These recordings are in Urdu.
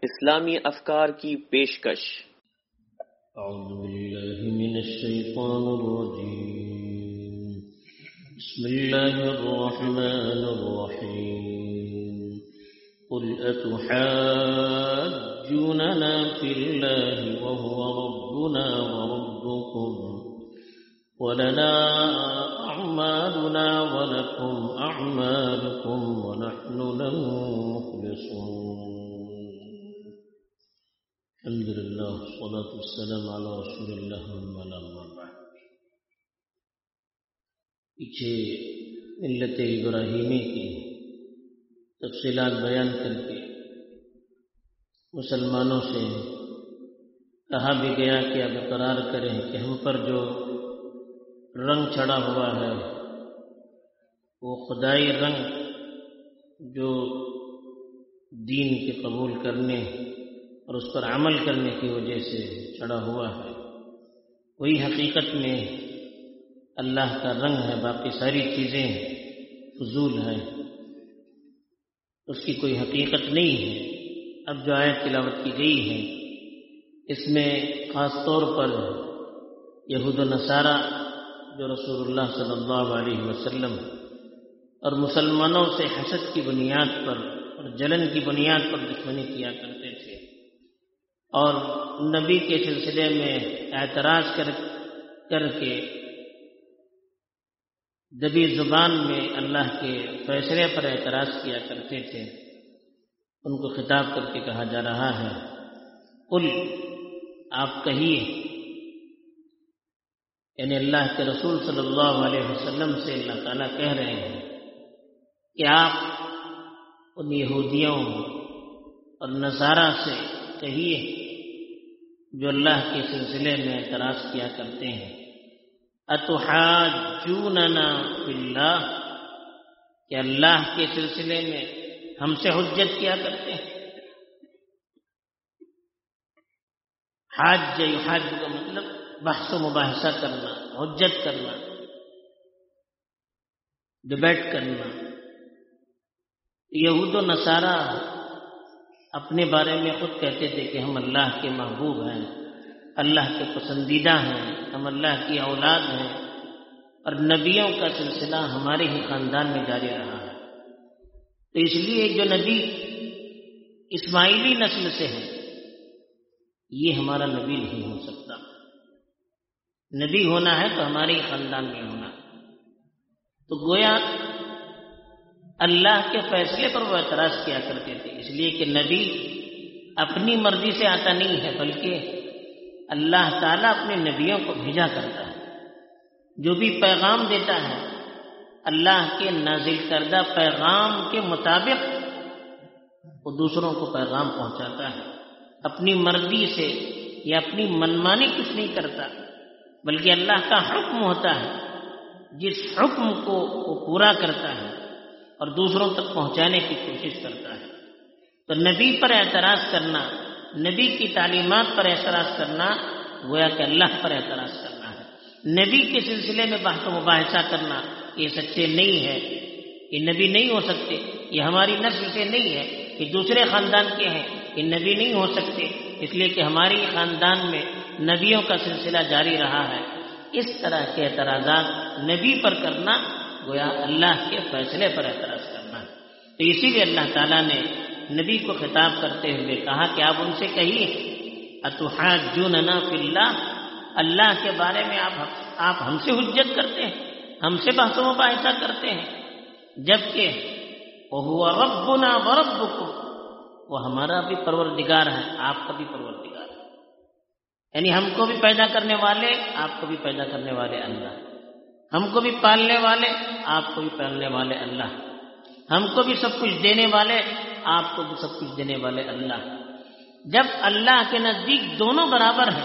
اسلامی افکار کی پیشکش۔ اعوذ باللہ من الشیطان الرجیم، بسم اللہ الرحمن الرحیم، قل اتحاجوننا فی اللہ وهو ربنا وربکم ولنا اعمالنا ولکم اعمالکم ونحن له مخلصون۔ الحمد للہ والصلاة والسلام علی رسول اللہ اما بعد۔ پیچھے ملت ابراہیمی کی تفصیلات بیان کر کے مسلمانوں سے کہا بھی گیا کہ اب اقرار کریں کہ ہم پر جو رنگ چڑھا ہوا ہے وہ خدائی رنگ جو دین کے قبول کرنے اور اس پر عمل کرنے کی وجہ سے چڑھا ہوا ہے، وہی حقیقت میں اللہ کا رنگ ہے، باقی ساری چیزیں فضول ہیں، اس کی کوئی حقیقت نہیں ہے۔ اب جو آیت تلاوت کی گئی ہے اس میں خاص طور پر یہود و نصارہ جو رسول اللہ صلی اللہ علیہ وسلم اور مسلمانوں سے حسد کی بنیاد پر اور جلن کی بنیاد پر دشمنی کیا کرتے تھے اور نبی کے سلسلے میں اعتراض کر کے دبی زبان میں اللہ کے فیصلے پر اعتراض کیا کرتے تھے، ان کو خطاب کر کے کہا جا رہا ہے قل، آپ کہیے، یعنی اللہ کے رسول صلی اللہ علیہ وسلم سے اللہ تعالیٰ کہہ رہے ہیں کہ آپ ان یہودیوں اور نصارہ سے کہیے جو اللہ کے سلسلے میں اعتراض کیا کرتے ہیں، اتحاجوننا فی اللہ، کہ اللہ کے سلسلے میں ہم سے حجت کیا کرتے ہیں۔ حاج یحاج کا مطلب بحث و مباحثہ کرنا، حجت کرنا، ڈبیٹ کرنا۔ یہود و نصارہ اپنے بارے میں خود کہتے تھے کہ ہم اللہ کے محبوب ہیں، اللہ کے پسندیدہ ہیں، ہم اللہ کی اولاد ہیں اور نبیوں کا سلسلہ ہمارے ہی خاندان میں جاری رہا ہے، تو اس لیے جو نبی اسماعیلی نسل سے ہے یہ ہمارا نبی نہیں ہو سکتا، نبی ہونا ہے تو ہمارے ہی خاندان میں ہونا۔ تو گویا اللہ کے فیصلے پر وہ اعتراض کیا کرتے تھے، اس لیے کہ نبی اپنی مرضی سے آتا نہیں ہے بلکہ اللہ تعالیٰ اپنے نبیوں کو بھیجا کرتا ہے، جو بھی پیغام دیتا ہے اللہ کے نازل کردہ پیغام کے مطابق وہ دوسروں کو پیغام پہنچاتا ہے، اپنی مرضی سے یا اپنی منمانی کچھ نہیں کرتا، بلکہ اللہ کا حکم ہوتا ہے، جس حکم کو وہ پورا کرتا ہے اور دوسروں تک پہنچانے کی کوشش کرتا ہے۔ تو نبی پر اعتراض کرنا، نبی کی تعلیمات پر اعتراض کرنا گویا کہ اللہ پر اعتراض کرنا ہے۔ نبی کے سلسلے میں بحث و مباحثہ کرنا یہ سچے نہیں ہے، یہ نبی نہیں ہو سکتے، یہ ہماری نسل سے نہیں ہے، یہ دوسرے خاندان کے ہیں، یہ نبی نہیں ہو سکتے اس لیے کہ ہماری خاندان میں نبیوں کا سلسلہ جاری رہا ہے۔ اس طرح کے اعتراضات نبی پر کرنا گویا اللہ کے فیصلے پر اعتراض کرنا ہے۔ تو اسی لیے اللہ تعالیٰ نے نبی کو خطاب کرتے ہوئے کہا کہ آپ ان سے کہیے اتحاجوننا فی اللہ، اللہ کے بارے میں آپ ہم سے حجت کرتے ہیں، ہم سے بحث و مباحثہ کرتے ہیں، جبکہ وَهُوَ رَبُّنَا وَرَبُّكُمْ، وہ ہمارا بھی پروردگار ہے، آپ کا بھی پروردگار ہے، یعنی ہم کو بھی پیدا کرنے والے، آپ کو بھی پیدا کرنے والے اللہ، ہم کو بھی پالنے والے، آپ کو بھی پالنے والے اللہ، ہم کو بھی سب کچھ دینے والے، آپ کو بھی سب کچھ دینے والے اللہ۔ جب اللہ کے نزدیک دونوں برابر ہیں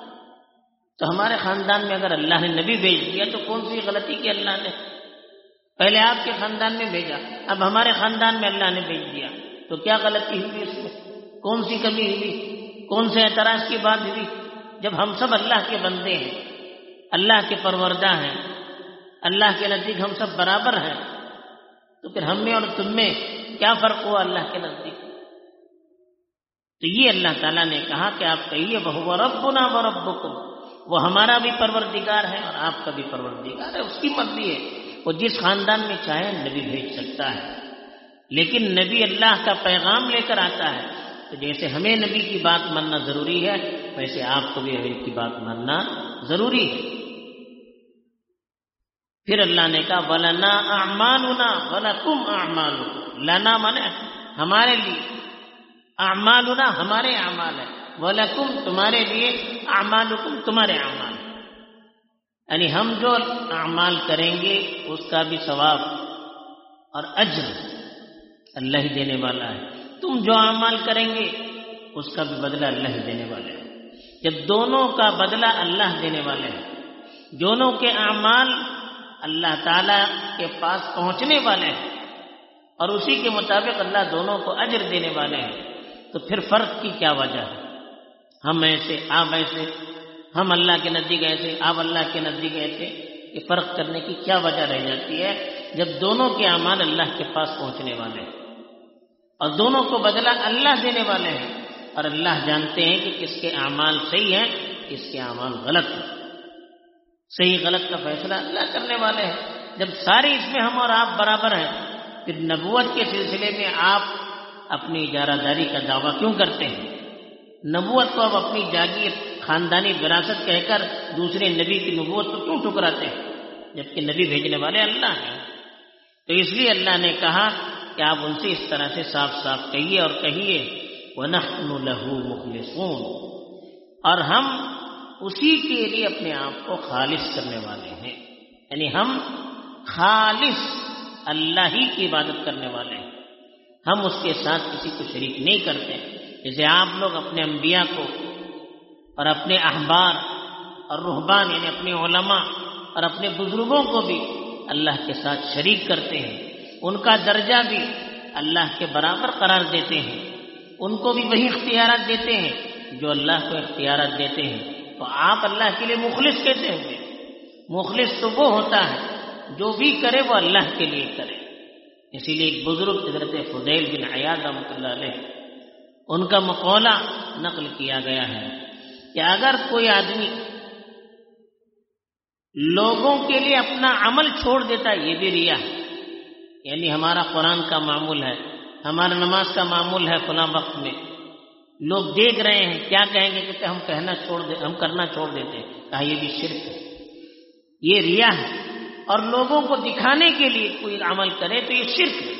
تو ہمارے خاندان میں اگر اللہ نے نبی بھیج دیا تو کون سی غلطی کی اللہ نے؟ پہلے آپ کے خاندان میں بھیجا، اب ہمارے خاندان میں اللہ نے بھیج دیا، تو کیا غلطی ہوئی اس میں؟ کون سی کمی ہوئی؟ کون سے اعتراض کی بات ہوئی؟ جب ہم سب اللہ کے بندے ہیں، اللہ کے پروردہ ہیں، اللہ کے نزدیک ہم سب برابر ہیں، تو پھر ہم میں اور تم میں کیا فرق ہوا اللہ کے نزدیک؟ تو یہ اللہ تعالیٰ نے کہا کہ آپ کہیے وَهُوَ رَبُّنَا وَرَبُّكُمْ، وہ ہمارا بھی پروردگار ہے اور آپ کا بھی پروردگار ہے، اس کی مرضی ہے، وہ جس خاندان میں چاہے نبی بھیج سکتا ہے۔ لیکن نبی اللہ کا پیغام لے کر آتا ہے، تو جیسے ہمیں نبی کی بات ماننا ضروری ہے ویسے آپ کو بھی نبی کی بات ماننا ضروری ہے۔ پھر اللہ نے کہا وَلَنَا أَعْمَالُنَا وَلَكُمْ أَعْمَالُكُمْ، لنا مانے ہمارے لیے، اعمالنا ہمارے اعمال ہے، وَلَكُمْ تمہارے لیے، اعمالکم تمہارے اعمال، یعنی ہم جو اعمال کریں گے اس کا بھی ثواب اور اجر اللہ ہی دینے والا ہے، تم جو اعمال کریں گے اس کا بھی بدلہ اللہ ہی دینے والے ہیں۔ جب دونوں کا بدلہ اللہ دینے والے ہیں، دونوں کے اعمال اللہ تعالی کے پاس پہنچنے والے ہیں اور اسی کے مطابق اللہ دونوں کو اجر دینے والے ہیں، تو پھر فرق کی کیا وجہ ہے؟ ہم ایسے آپ ایسے، ہم اللہ کے نزدیک ایسے آپ اللہ کے نزدیک ایسے، یہ فرق کرنے کی کیا وجہ رہ جاتی ہے جب دونوں کے اعمال اللہ کے پاس پہنچنے والے ہیں اور دونوں کو بدلہ اللہ دینے والے ہیں، اور اللہ جانتے ہیں کہ کس کے اعمال صحیح ہیں کس کے اعمال غلط ہیں، صحیح غلط کا فیصلہ اللہ کرنے والے ہیں۔ جب سارے اس میں ہم اور آپ برابر ہیں، پھر نبوت کے سلسلے میں آپ اپنی اجارہ داری کا دعویٰ کیوں کرتے ہیں؟ نبوت کو اب اپنی جاگیر خاندانی وراثت کہہ کر دوسرے نبی کی نبوت کو کیوں ٹھکراتے ہیں جبکہ نبی بھیجنے والے اللہ ہیں؟ تو اس لیے اللہ نے کہا کہ آپ ان سے اس طرح سے صاف صاف کہیے اور کہیے وَنَحْنُ لَهُ مُخْلِصُونَ، اور ہم اسی کے لیے اپنے آپ کو خالص کرنے والے ہیں، یعنی ہم خالص اللہ ہی کی عبادت کرنے والے ہیں، ہم اس کے ساتھ کسی کو شریک نہیں کرتے۔ جیسے آپ لوگ اپنے انبیاء کو اور اپنے احبار اور رہبان یعنی اپنے علماء اور اپنے بزرگوں کو بھی اللہ کے ساتھ شریک کرتے ہیں، ان کا درجہ بھی اللہ کے برابر قرار دیتے ہیں، ان کو بھی وہی اختیارات دیتے ہیں جو اللہ کو اختیارات دیتے ہیں، تو آپ اللہ کے لیے مخلص کیسے ہوں گے؟ مخلص تو وہ ہوتا ہے جو بھی کرے وہ اللہ کے لیے کرے۔ اسی لیے ایک بزرگ حضرت فضیل بن عیاض رحمۃ اللہ علیہ ان کا مقولہ نقل کیا گیا ہے کہ اگر کوئی آدمی لوگوں کے لیے اپنا عمل چھوڑ دیتا ہے یہ بھی ریا ہے، یعنی ہمارا قرآن کا معمول ہے، ہمارا نماز کا معمول ہے، فلاں وقت میں لوگ دیکھ رہے ہیں کیا کہیں گے کہ ہم کرنا چھوڑ دیتے ہیں، کہا یہ بھی شرک ہے، یہ ریا ہے، اور لوگوں کو دکھانے کے لیے کوئی عمل کرے تو یہ شرک ہے،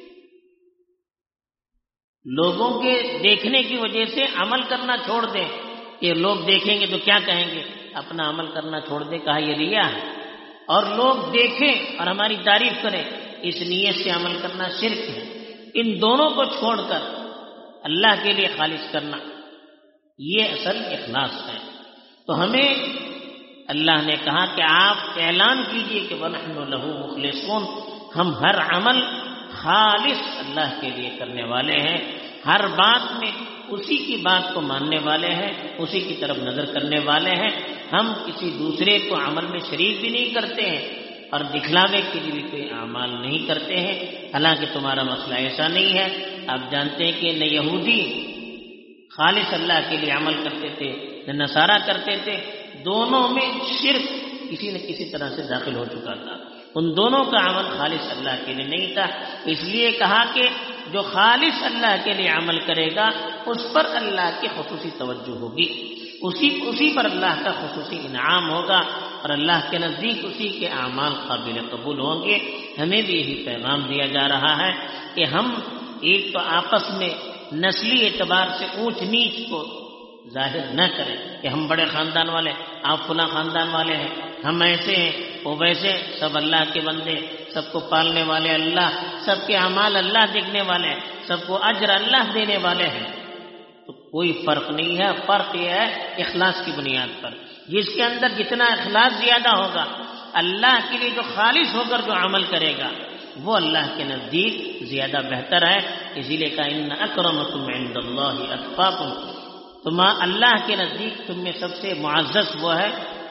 لوگوں کے دیکھنے کی وجہ سے عمل کرنا چھوڑ دیں کہ لوگ دیکھیں گے تو کیا کہیں گے، اپنا عمل کرنا چھوڑ دیں، کہا یہ ریا ہے، اور لوگ دیکھیں اور ہماری تعریف کریں اس نیت سے عمل کرنا شرک ہے۔ ان دونوں کو چھوڑ کر اللہ کے لیے خالص کرنا یہ اصل اخلاص ہے۔ تو ہمیں اللہ نے کہا کہ آپ اعلان کیجئے کہ وَنَحْنُ لَهُ مُخْلِصُونَ، ہم ہر عمل خالص اللہ کے لیے کرنے والے ہیں، ہر بات میں اسی کی بات کو ماننے والے ہیں، اسی کی طرف نظر کرنے والے ہیں، ہم کسی دوسرے کو عمل میں شریک بھی نہیں کرتے ہیں اور دکھلاوے کے لیے بھی کوئی اعمال نہیں کرتے ہیں۔ حالانکہ تمہارا مسئلہ ایسا نہیں ہے، آپ جانتے ہیں کہ نہ یہودی خالص اللہ کے لیے عمل کرتے تھے نہ نصارہ کرتے تھے، دونوں میں شرک کسی نہ کسی طرح سے داخل ہو چکا تھا، ان دونوں کا عمل خالص اللہ کے لیے نہیں تھا۔ اس لیے کہا کہ جو خالص اللہ کے لیے عمل کرے گا اس پر اللہ کی خصوصی توجہ ہوگی، اسی پر اللہ کا خصوصی انعام ہوگا اور اللہ کے نزدیک اسی کے اعمال قابل قبول ہوں گے۔ ہمیں بھی یہی پیغام دیا جا رہا ہے کہ ہم ایک تو آپس میں نسلی اعتبار سے اونچ نیچ کو ظاہر نہ کریں کہ ہم بڑے خاندان والے، آپ فلاں خاندان والے ہیں، ہم ایسے ہیں وہ ویسے، سب اللہ کے بندے، سب کو پالنے والے اللہ، سب کے اعمال اللہ دیکھنے والے ہیں، سب کو اجر اللہ دینے والے ہیں، تو کوئی فرق نہیں ہے۔ فرق یہ ہے اخلاص کی بنیاد پر، جس کے اندر جتنا اخلاص زیادہ ہوگا، اللہ کے لیے جو خالص ہو کر جو عمل کرے گا وہ اللہ کے نزدیک زیادہ بہتر ہے۔ اسی لیے کہا ان اکرمکم عند اللہ اتقاکم، تم اللہ کے نزدیک تم میں سب سے معزز وہ ہے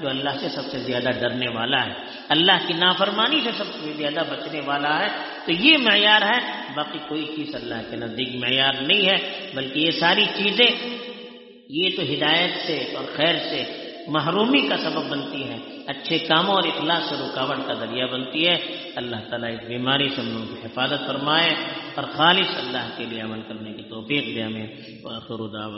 جو اللہ سے سب سے زیادہ ڈرنے والا ہے، اللہ کی نافرمانی سے سب سے زیادہ بچنے والا ہے. تو یہ معیار ہے، باقی کوئی چیز اللہ کے نزدیک معیار نہیں ہے، بلکہ یہ ساری چیزیں یہ تو ہدایت سے اور خیر سے محرومی کا سبب بنتی ہے، اچھے کاموں اور اخلاص سے رکاوٹ کا ذریعہ بنتی ہے. اللہ تعالیٰ اس بیماری سے ہم لوگوں کی حفاظت فرمائے اور خالص اللہ کے لیے عمل کرنے کی توفیق دے ہمیں. وآخر دعوانا